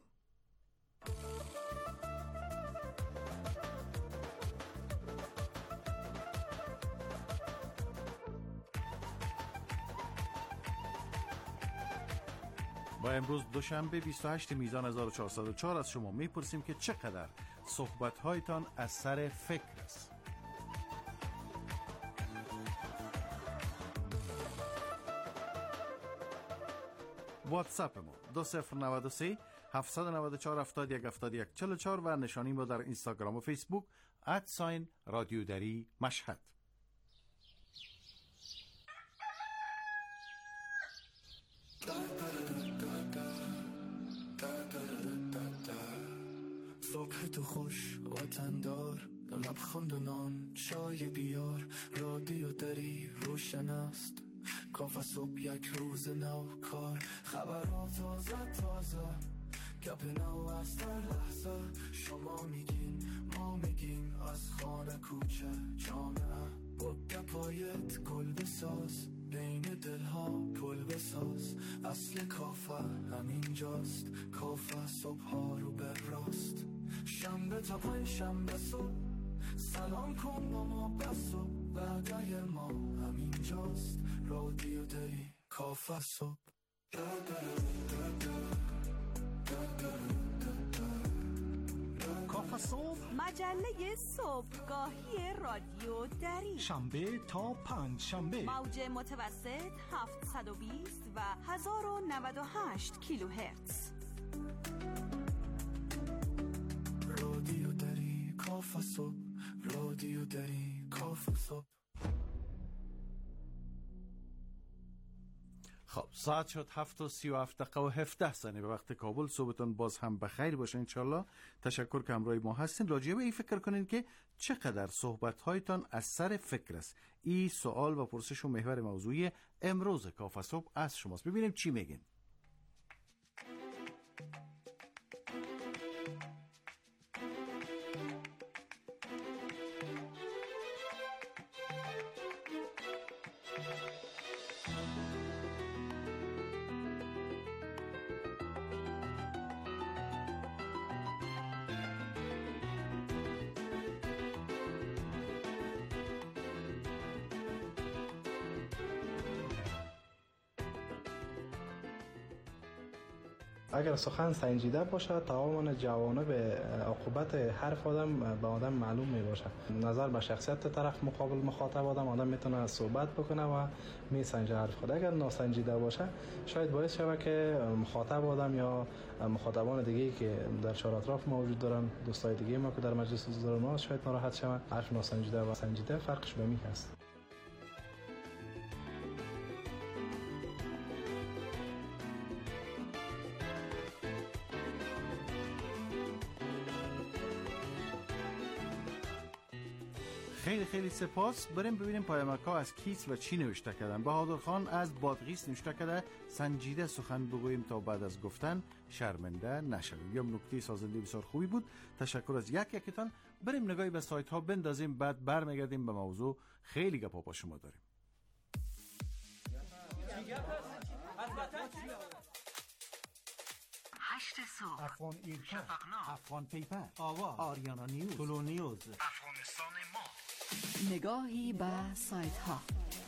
با امروز دوشنبه بیست و هشتم میزان هزار و چهارصد و چهار از شما میپرسیم که چقدر صحبت‌هایتان از سر فکر است. واتساپ ما دو صفر نود و سه هفت نه چهار هفتاد و یک هفتاد و یک چهل و چهار و نشانی ما در اینستاگرام و فیسبوک ادساین رادیو دری مشهد. صبح تو خوش وطندار لبخند و نان چای بیار رادیو دری روشن است کافه صبح یک روز نو کار خبرها تازه تازه گپ نو از در لحظه شما میگین ما میگیم از خانه کوچه جامعه با گپایت گل بساز بین دلها پل بساز اصل کافه همینجاست کافه صبح ها رو به راست شنبه تا پنج شنبه صبح سلام کن با ما بس و بعدای ما همینجاست رادیو دری کافه صبح. کافه صبح مجله صبحگاهی رادیو دری شنبه تا پنج شنبه موج متوسط هفتصد و بیست و هزار و نود و هشت کیلوهرتز. رادیو دری کافه صبح رادیو دری کافه صبح. خب ساعت شد هفت و سی و هفت دقیقه و هفده ثانیه به وقت کابل. صبحتون باز هم بخیر باشه انشالله. تشکر که همراه ما هستین. راجع به این فکر کنین که چقدر صحبت هایتان از سر فکر است. این سوال و پرسش و محور موضوعی امروز کافه صبح از شماست. ببینیم چی میگین. اگر سخن سنجیده باشه تمام جوانه به عقوبت حرف آدم به آدم معلوم می باشه. نظر به شخصیت طرف مقابل مخاطب آدم آدم میتونه صحبت بکنه و می سنجه حرف خود. اگر ناسنجیده باشه شاید باعث شود که مخاطب آدم یا مخاطبان دیگه‌ای که در چهار اطراف موجود دارن دوستای دیگه ما که در مجلس حضور ما شاید ناراحت شوند. حرف ناسنجیده و سنجیده فرقش به می هست. خیلی خیلی سپاس. بریم ببینیم پیامک‌ها از کیس و چی نوشته کردن. بهادر خان از بادغیس نوشته کرده سنجیده سخن بگوییم تا بعد از گفتن شرمنده نشویم. یا نکته سازنده بسیار خوبی بود. تشکر از یک یکتان. بریم نگاهی به سایت ها بندازیم بعد برمیگردیم به موضوع. خیلی گپا با شما داریم. هشت صبح افغان ایرکا افغان پیپر آوا آریانا نیوز تولو نیوز افغانستان ما. نگاهی به سایت ها.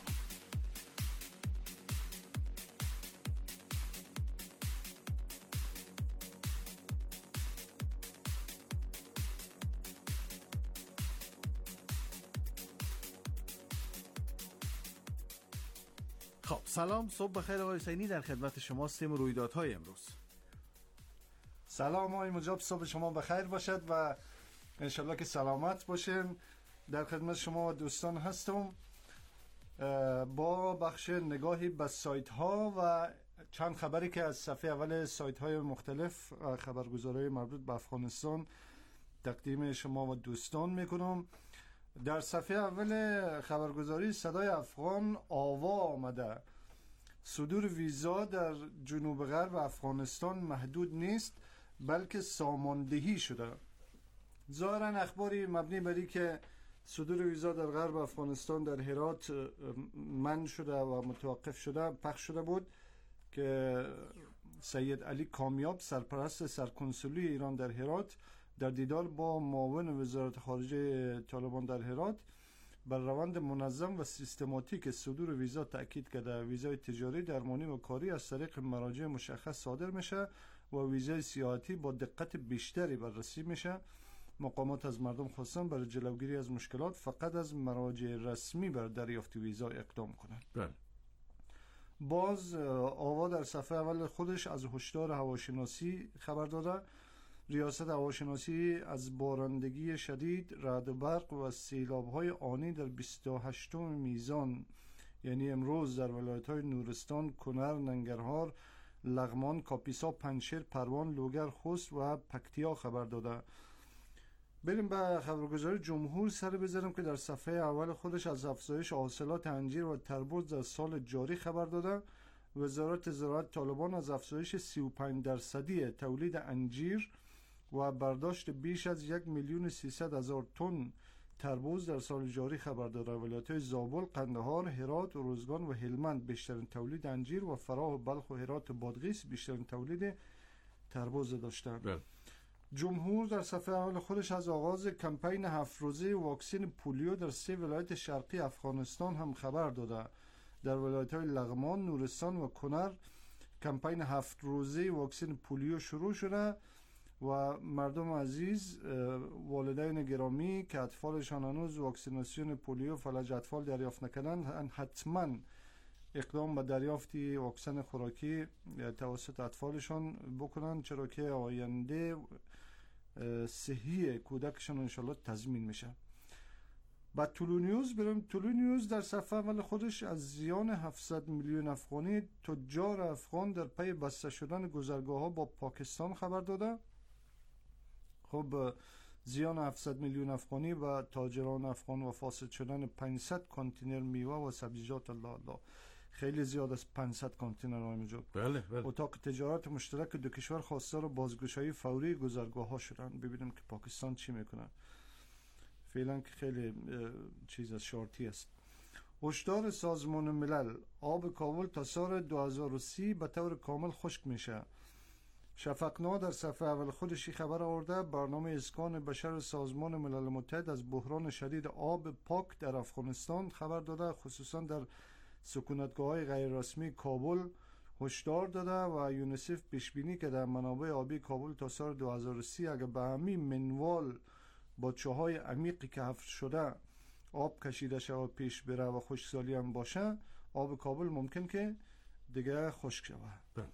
خب سلام، صبح بخیر آقای حسینی، در خدمت شما هستیم. رویدادهای امروز. سلام آقای مجاب، صبح شما بخیر باشد و انشالله که سلامت باشین. در خدمت شما و دوستان هستم با بخش نگاهی به سایت ها و چند خبری که از صفحه اول سایت های مختلف خبرگزاری مربوط به افغانستان تقدیم شما و دوستان میکنم. در صفحه اول خبرگزاری صدای افغان آوا آمده صدور ویزا در جنوب غرب افغانستان محدود نیست بلکه ساماندهی شده. ظاهرا اخباری مبنی بر اینکه صدور ویزا در غرب افغانستان در هرات منع شده و متوقف شده پخش شده بود که سید علی کامیاب سرپرست سرکنسولی ایران در هرات در دیدار با معاون وزارت خارجه طالبان در هرات بر روند منظم و سیستماتیک صدور ویزا تأکید کرده. ویزای تجاری، درمانی و کاری از طریق مراجع مشخص صادر میشه و ویزای سیاحتی با دقت بیشتری بررسی میشه. مقامات از مردم خواستن برای جلوگیری از مشکلات فقط از مراجع رسمی بر دریافت ویزا اقدام کنند. بله. باز آوا در صفحه اول خودش از هشدار هواشناسی خبر داده. ریاست هواشناسی از بارندگی شدید، رعد و برق و سیلاب‌های آنی در بیست و هشتم میزان یعنی امروز در ولایت‌های نورستان، کنر، ننگرهار، لغمان، کاپیسا، پنجشیر، پروان، لوگر، خوست و پکتیا خبر داده. بریم به خبرگزاری جمهور سر بذاریم که در صفحه اول خودش از افزایش حاصلات انجیر و تربوز در سال جاری خبر داده. وزارت زراعت طالبان از افزایش سی و پنج درصدی تولید انجیر و برداشت بیش از یک میلیون سیصد هزار تن تربوز در سال جاری خبر داده. ولایت‌های زابل، قندهار، هرات، روزگان و هلمند بیشترین تولید انجیر و فراه و بلخ و هرات و بادغیس بیشترین تولید تربوز داشتند. جمهور در صفحه اول خودش از آغاز کمپین هفت روزه واکسن پولیو در سه ولایت شرقی افغانستان هم خبر داده. در ولایت‌های لغمان، نورستان و کنر کمپین هفت روزه واکسن پولیو شروع شده و مردم عزیز، والدین گرامی که اطفالشان هنوز واکسیناسیون پولیو فلج اطفال دریافت نکردند، حتما اقدام به دریافت واکسن خوراکی توسط اطفالشان بکنند، چرا که آینده صحی کودکشان انشالله تضمین میشه. بعد طلوع نیوز بریم. طلوع نیوز در صفحه اول خودش از زیان هفتصد میلیون افغانی تجار افغان در پی بسته شدن گذرگاه ها با پاکستان خبر داده. خب زیان هفتصد میلیون افغانی و تاجران افغان و فاسد شدن پانصد کانتینر میوه و سبزیجات، الله الله خیلی زیاد است پانصد کانتینر آموزو. بله بله. اتاق تجارت مشترک دو کشور خواستار بازگشایی فوری گذرگاه ها شدن. ببینیم که پاکستان چی میکنه. فعلا که خیلی چیز از شارتی است. هشدار سازمان ملل: آب کابل تا سال دو هزار و سی به طور کامل خشک میشه. شفقنا در صفحه اول خودشی خبر آورده. برنامه اسکان بشر سازمان ملل متحد از بحران شدید آب پاک در افغانستان خبر داده، خصوصا در سکونتگاه‌های غیر رسمی کابل هشدار داده و یونیسف پیش بینی که در منابع آبی کابل تا سال دو هزار و سی اگر به همین منوال با چاهای عمیقی که حفر شده آب کشیده شود و پیش بره و خشکسالی هم باشه، آب کابل ممکن که دیگه خشک شود.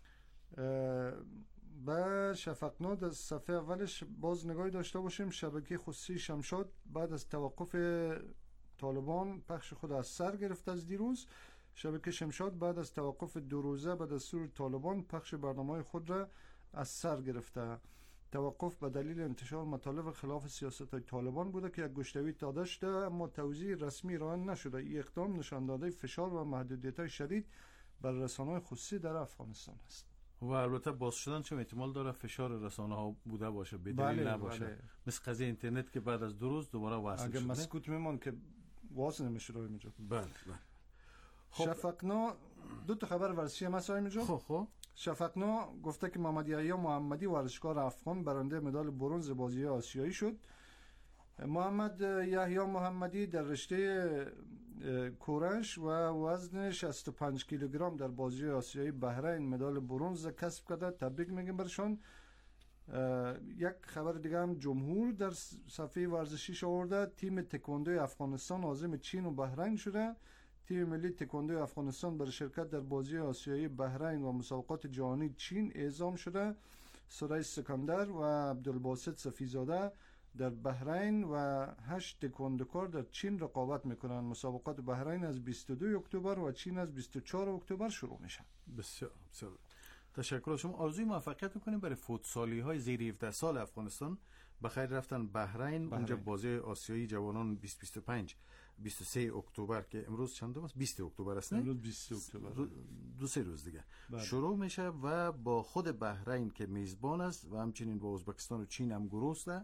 به شفقنا در صفحه اولش باز نگاهی داشته باشیم. شبکه خصوصی شمشاد بعد از توقف طالبان پخش خود از سر گرفت. از دیروز شبکه شمشاد بعد از توقف دو روزه به دستور طالبان پخش برنامه خود را از سر گرفته. توقف به دلیل انتشار مطالب خلاف سیاست طالبان بوده که یک گشتوی داده شده اما توضیح رسمی ارائه نشده. این اقدام نشان داده فشار و محدودیت‌های شدید بر رسانه‌های خصوصی در افغانستان است. و البته باز شدن چه احتمال داره فشار رسانه ها بوده باشه، به دلیل بله، نباشه. بله. مثل قضیه اینترنت که بعد از دو روز دوباره وصل شده. اگه مسکوت میمون که واسه نمیشه رو اینجا. بله بله. خب شفقنا دو تا خبر ورزشی هم هست اینجا. خب خب شفقنا گفته که محمد یحیی محمدی ورزشکار افغان برنده مدال برنز بازی آسیایی شد. محمد یحیی محمدی در رشته کورش و وزن شصت و پنج کیلوگرم در بازی آسیایی بحرین مدال برنز کسب کرده. تبریک میگیم برشان. یک خبر دیگه هم جمهور در صفحه ورزشیش آورده. تیم تکواندو افغانستان عازم چین و بحرین شده. تیم ملی تکواندو افغانستان برای شرکت در بازی آسیایی بحرین و مسابقات جهانی چین اعزام شده. سرای سکندر و عبدالباسط صفیزاده در بحرین و هشت تکواندوکار در چین رقابت میکنند. مسابقات بحرین از بیست و دو اکتبر و چین از بیست و چهار اکتبر شروع میشه. بسیار بسیار تشکر از شما. آرزوی موفقیت میکنیم برای فوتسالی های زیر هفده سال افغانستان. بخیر رفتن بحرین. اونجا بازی آسیایی جوانان بیست بیست و پنج بیست و سه اکتبر که امروز چند است؟ بیست اکتبر است نه؟ امروز بیست اکتبر. دو سه روز دیگه بله. شروع میشه و با خود بحرین که میزبان است و همچنین با ازبکستان و چین هم گروه است.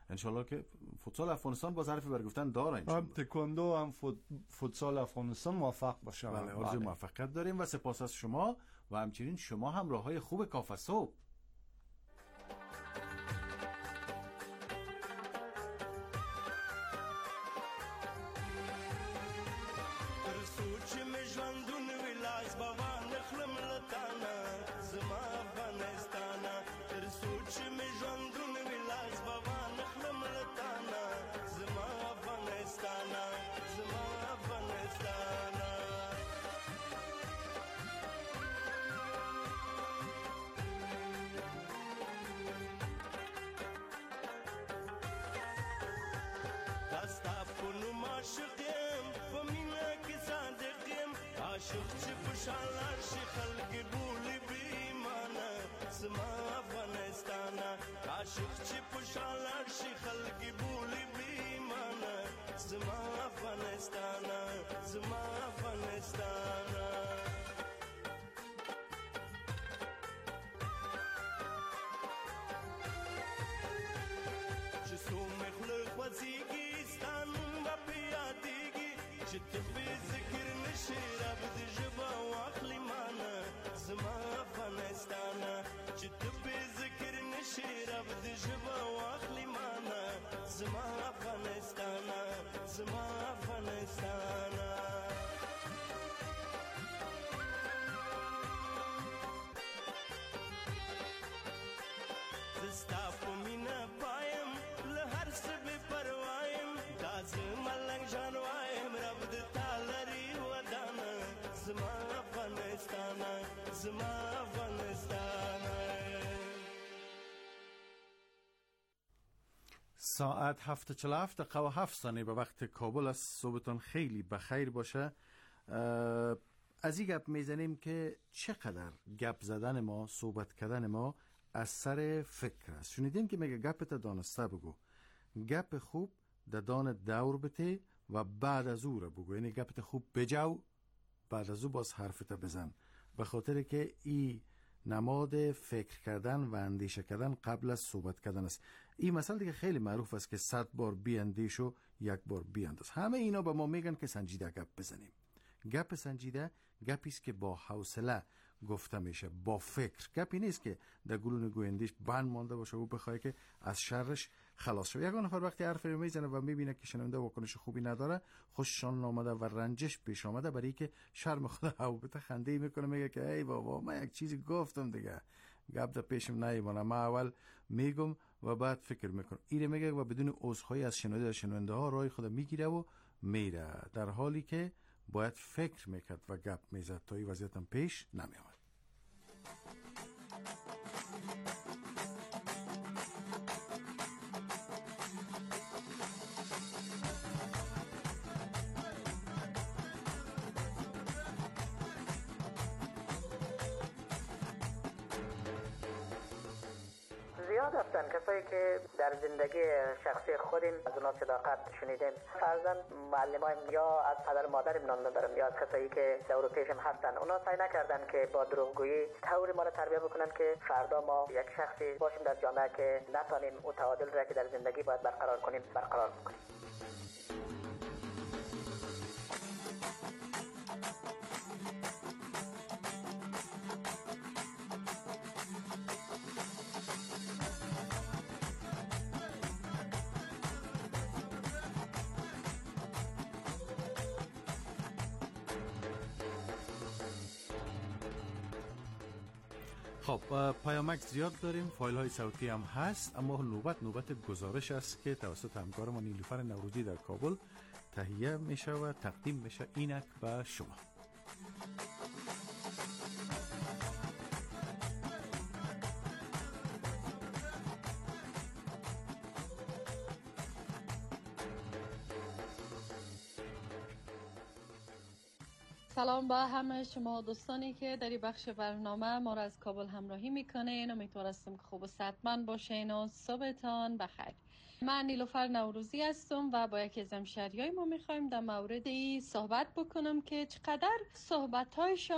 انشالله که فوتسال افغانستان باز حرفی بر گفتن داره انشالله. هم تکواندو هم فوت... فوتسال افغانستان موفق باشه. بله آرزوی موفقیت داریم و سپاس از شما و همچنین شما هم راههای خوب کافه صبح. عاشق چې خوشاله شي خلک بولي بیمانه زما افغانستانه عاشق چې خوشاله شي خلک بولي بیمانه زما افغانستانه زما افغانستانه چې څو مې خوله خوځېږي ستا نوم به پې یادېږي چې ته بې ذکر نشي رب دې ژبه واخلي مانه زما افغانستانه چې ته بې ذکر نشي رب دې ژبه واخلي مانه زما افغانستانه زما افغانستانه زستا په مینه پایم له هر څه بې پروا یم دا زه ملنګ جان وایم رب دې تا لري ودانه زما افغانستانه زما افغانستانه. ساعت هفت چل هفت دقیقه و هفت ثانیه به وقت کابل است. صبحتون خیلی بخیر باشه. از این گپ میزنیم که چقدر گپ زدن ما، صحبت کردن ما از سر فکر است. شنیدین که میگه گپت دانسته بگو، گپ خوب ددان دور بته و بعد از او رو بگو، یعنی گپت خوب بجاو بعد از او باز حرفت بزن، به خاطر که این نماد فکر کردن و اندیشه کردن قبل از صحبت کردن است. این مسئله دیگه خیلی معروف است که صد بار بیاندیش و یک بار بیانداز. همه اینا به ما میگن که سنجیده گپ بزنیم. گپ سنجیده گپی است که با حوصله گفته میشه، با فکر. گپی نیست که در گلون گویندیش بند مانده باشه و بخواد که از شرش خلاص شه. یگان نفر وقتی حرفی رو میزنه و میبینه که شنونده واکنش خوبی نداره، خوششان آمده و رنجش پیش آمده، برای که شرم خود هوبته خنده میکنه، میگه که ای بابا من یک چیزی گفتم دیگه، گپ در پیشم نیمونه، من اول میگم و بعد فکر میکنم. اینه میگه و بدون عذرخواهی از شنونده شنونده ها راه خود میگیره و میره، در حالی که باید فکر میکرد و گپ میزد تا این وضعیت هم پیش نمیامد. زیاد هستن کسایی که در زندگی شخصی خودم از اونا صداقت شنیدیم، فرضاً معلمایم یا از پدر مادرم نام ندارم یا از کسایی که دور و پیشم هستن، اونا سعی نکردن که با دروغگویی طوری ما را تربیت بکنن که فردا ما یک شخصی باشیم در جامعه که نتونیم اون تعادل را که در زندگی باید برقرار کنیم برقرار کنیم. خب پیامک زیاد داریم، فایل های صوتی هم هست، اما نوبت نوبت گزارش است که توسط همکار ما نیلوفر نوروزی در کابل تهیه میشه و تقدیم میشه اینک به شما. سلام با همه شما دوستانی که در این بخش برنامه ما را از کابل همراهی میکنین. امیدوارم که خوب و صحتمند باشین و صبحتان بخیر. من نیلوفر نوروزی هستم و با یکی از همشهریای ما میخوایم در مورد این صحبت بکنم که چقدر صحبت‌هایشان